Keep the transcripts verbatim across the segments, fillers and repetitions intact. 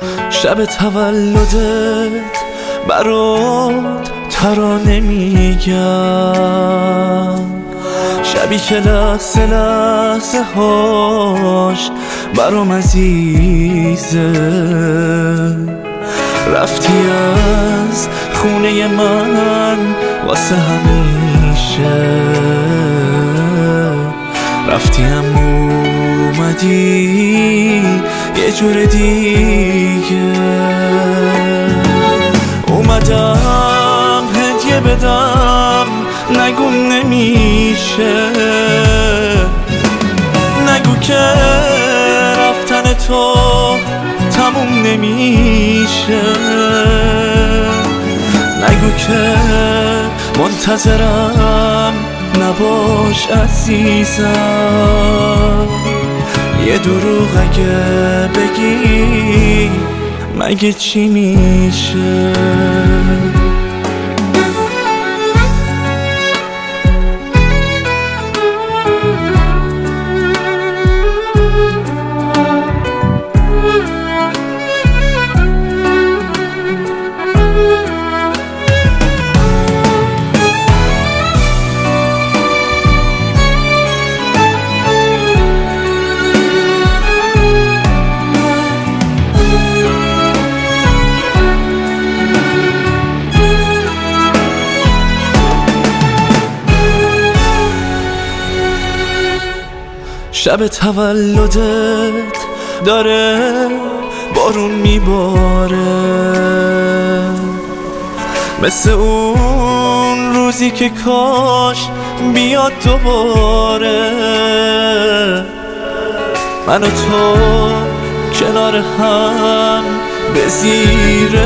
شب تولدت برات ترانه میگم، شبی که لحظه لحظه هاش برام عزیزه. رفتی از خونه من واسه همیشه، رفتی هم اومدی یه جور دیگه. اومدم هدیه بدم، نگو نمیشه، نگو که رفتن تو تموم نمیشه، نگو که منتظرم نباش عزیزم. یه دروغ اگه بگی مگه چی میشه؟ شب تولدت داره بارون میباره، مثل اون روزی که کاش بیاد دوباره. من و تو کنار هم به زیر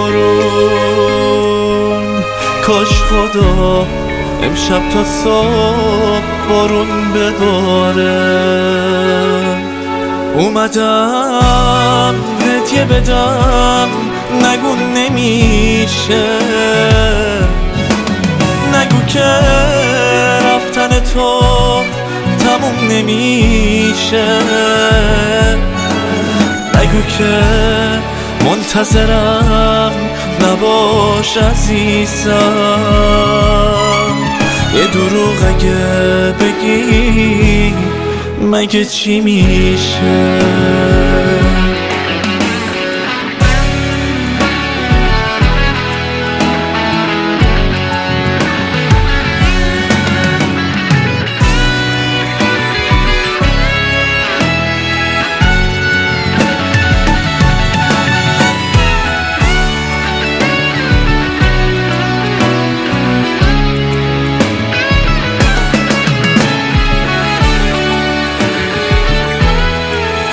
بارون، کاش خدا امشب تا صبح بارون بباره. اومدم هدیه بدم، نگو نمیشه، نگو که رفتن تو تموم نمیشه، نگو که منتظرم نباش عزیزم. یه دروغ اگه بگی مگه چی میشه؟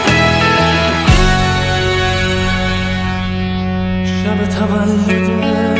شب تولدت